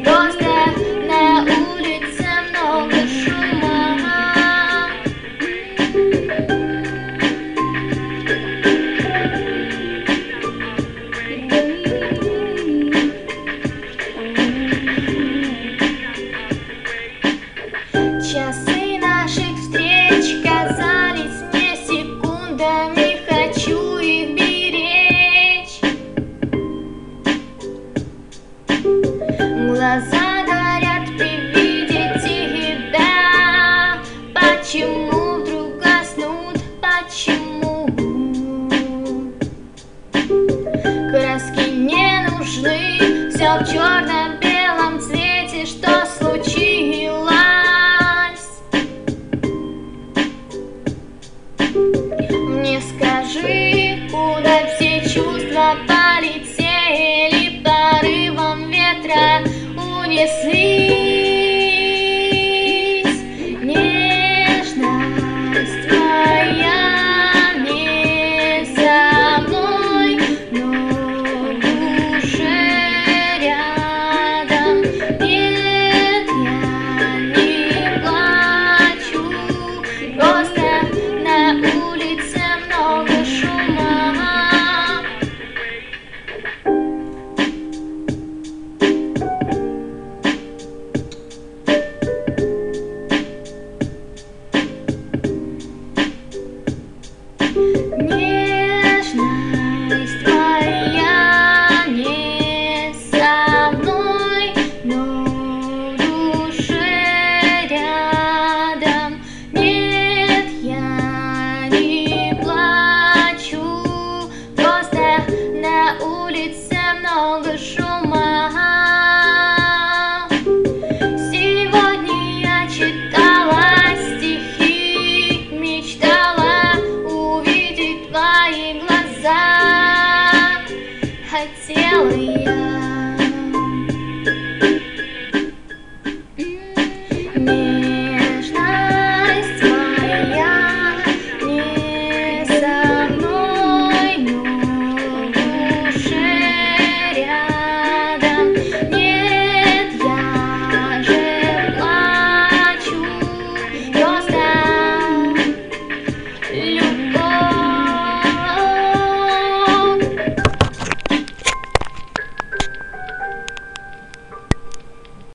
Просто на улице много шума. Часы наших встреч казались мне секундами, хочу их беречь. Глаза горят при виде тебя. Почему вдруг гаснут, почему? Краски не нужны, все в черно-белом цвете. Что случилось? Мне скажи, куда все чувства полетели, порывом ветра унесли.